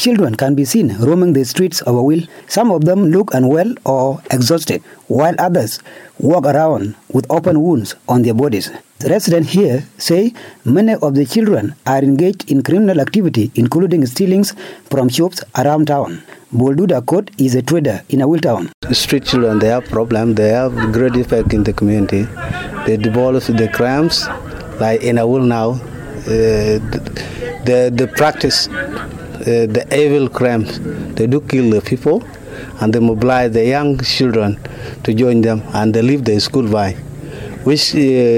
children can be seen roaming the streets of Awil. Some of them look unwell or exhausted, while others walk around with open wounds on their bodies. The residents here say many of the children are engaged in criminal activity, including stealings from shops around town. Bolduda Kot is a trader in Awil town. Street children, they have problems. They have great effect in the community. They develop the crimes, like in Awil now. The practice, the evil crimes. They do kill the people, and they mobilize the young children to join them, and they leave the school by, which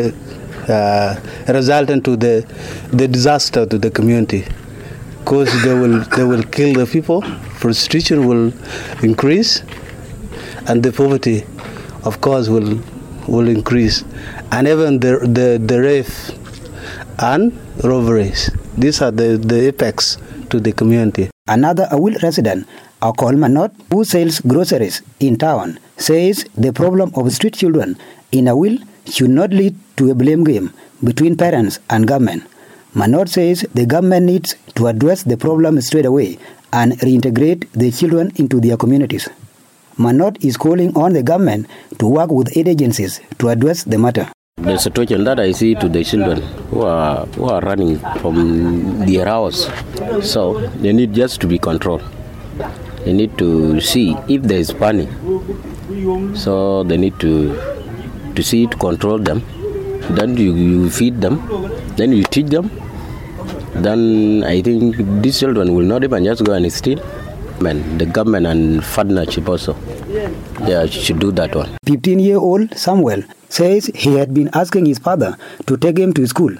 result into the disaster to the community, because they will kill the people. Frustration will increase, and the poverty, of course, will increase, and even the rape and robberies. These are the effects to the community. Another Awil resident, Akol Manot, who sells groceries in town, says the problem of street children in Awil should not lead to a blame game between parents and government. Manot says the government needs to address the problem straight away and reintegrate the children into their communities. Manot is calling on the government to work with aid agencies to address the matter. The situation that I see to the children who are running from their house, so they need just to be controlled. They need to see if there is panic. So they need to see to control them. Then you feed them. Then you teach them. Then I think these children will not even just go and steal. The government and partnership also, they should do that one. 15-year-old Samuel says he had been asking his father to take him to school.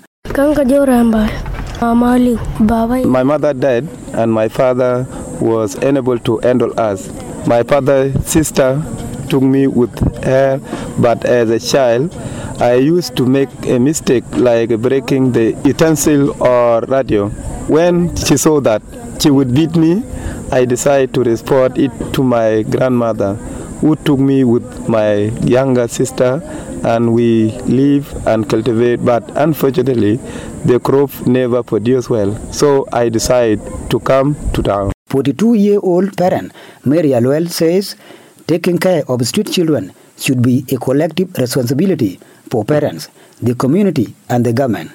My mother died and my father was unable to handle us. My father's sister took me with her, but as a child, I used to make a mistake like breaking the utensil or radio. When she saw that she would beat me, I decided to report it to my grandmother, who took me with my younger sister, and we live and cultivate, but unfortunately, the crop never produced well. So I decided to come to town. 42-year-old parent Mary Aloel says taking care of street children should be a collective responsibility for parents, the community, and the government.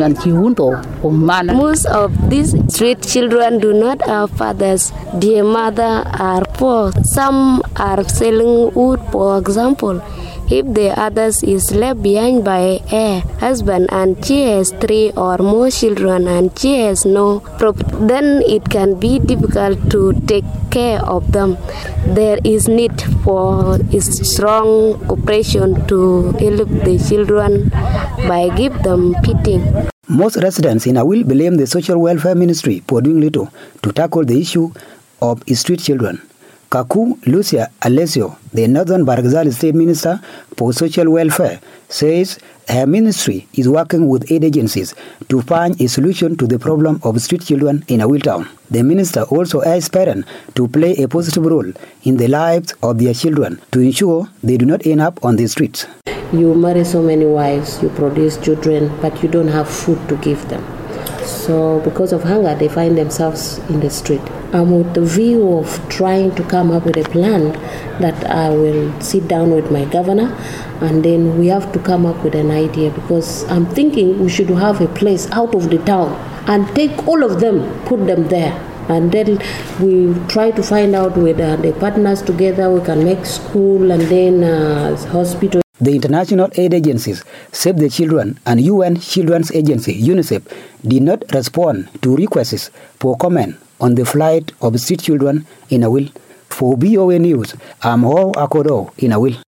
Most of these street children do not have fathers. Their mother are poor. Some are selling wood, for example. If the others is left behind by a husband and she has 3 or more children and she has no property, then it can be difficult to take care of them. There is need for a strong cooperation to help the children by give them feeding. Most residents in Awil blame the Social Welfare Ministry for doing little to tackle the issue of street children. Kaku Lucia Alessio, the Northern Bargazal State Minister for Social Welfare, says her ministry is working with aid agencies to find a solution to the problem of street children in Awil town. The minister also urged parents to play a positive role in the lives of their children to ensure they do not end up on the streets. You marry so many wives, you produce children, but you don't have food to give them. So because of hunger, they find themselves in the street. I'm with the view of trying to come up with a plan that I will sit down with my governor, and then we have to come up with an idea, because I'm thinking we should have a place out of the town and take all of them, put them there. And then we try to find out with the partners together, we can make school and then hospital. The international aid agencies, Save the Children and UN Children's Agency, UNICEF, did not respond to requests for comment on the plight of street children in Awil. For BOA News, I'm Ho Akodo in Awil.